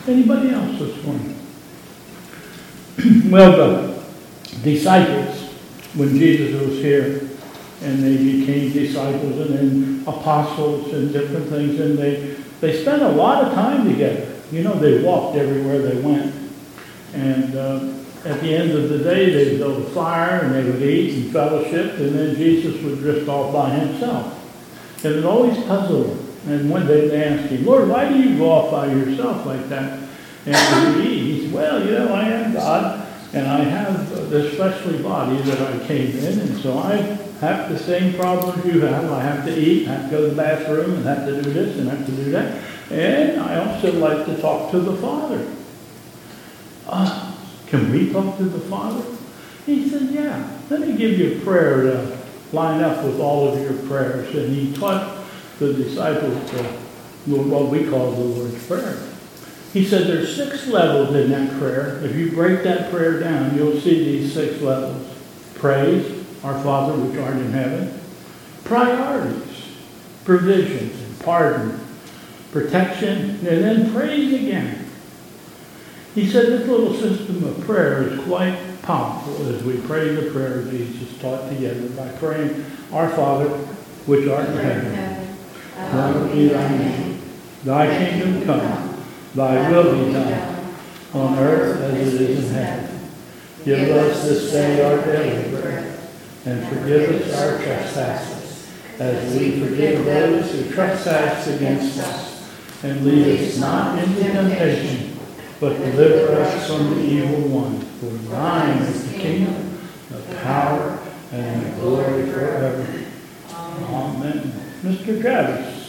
Anybody else this morning? Well, the disciples, when Jesus was here, and they became disciples and then apostles and different things, and they spent a lot of time together. You know, they walked everywhere they went. And at the end of the day, they'd build a fire, and they would eat and fellowship, and then Jesus would drift off by himself. And it always puzzled them. And one day they asked him, Lord, why do you go off by yourself like that after you eat? He said, well, you know, I am God, and I have this fleshly body that I came in, and so I have the same problems you have. I have to eat, I have to go to the bathroom, and have to do this, and have to do that. And I also like to talk to the Father. Can we talk to the Father? He said, yeah. Let me give you a prayer to line up with all of your prayers. And he taught the disciples what we call the Lord's Prayer. He said there's 6 levels in that prayer. If you break that prayer down, you'll see these 6 levels. Praise, our Father which art in heaven. Priorities, provisions, and pardon, protection, and then praise again. He said this little system of prayer is quite powerful as we pray the prayer Jesus taught together by praying, Our Father, which art in heaven, hallowed be thy name. Thy kingdom come, thy will be done, on earth as it is in heaven. Give us this day our daily bread, and forgive us our trespasses, as we forgive those who trespass against us. And lead us not into temptation, but deliver us from the evil one. For thine is the kingdom, the power, and the glory forever. Amen. Mr. Travis.